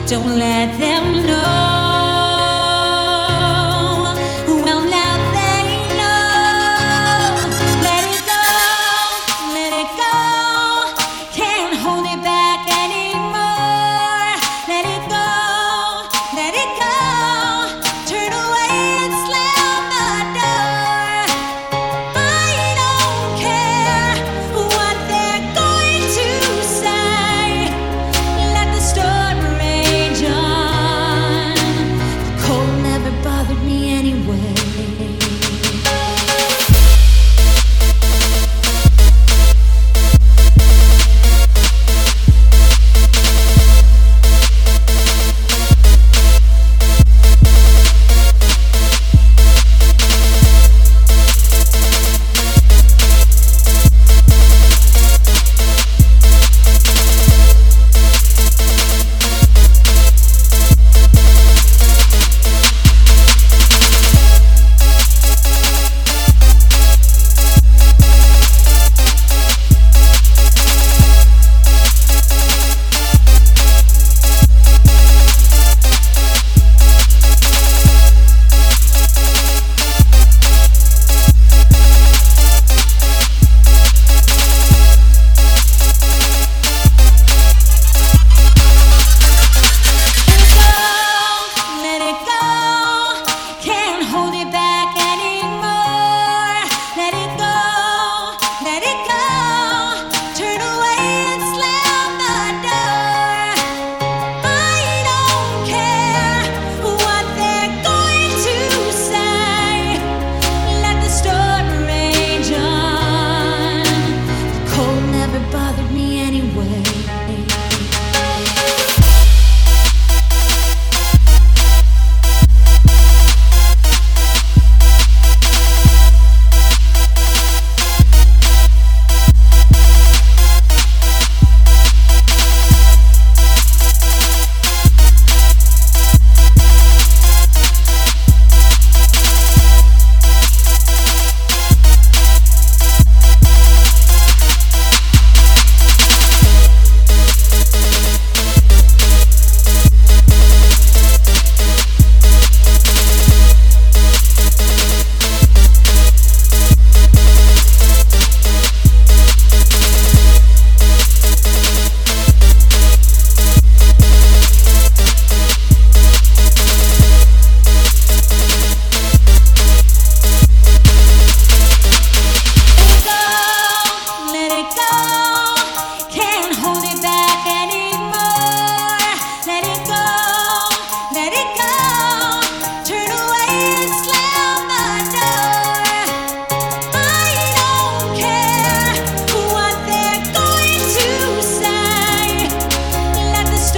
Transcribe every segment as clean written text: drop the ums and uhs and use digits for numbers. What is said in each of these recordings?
Don't let them know. Well, now they know. Let it go, let it go. Can't hold it back anymore. Let it go, let it go. Turn away and slam the door. I don't care what they're going to say. Let the storm rage on. The cold never bothered me anyway. Bothered me anyway.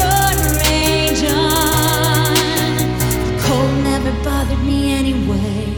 Bothered me anyway.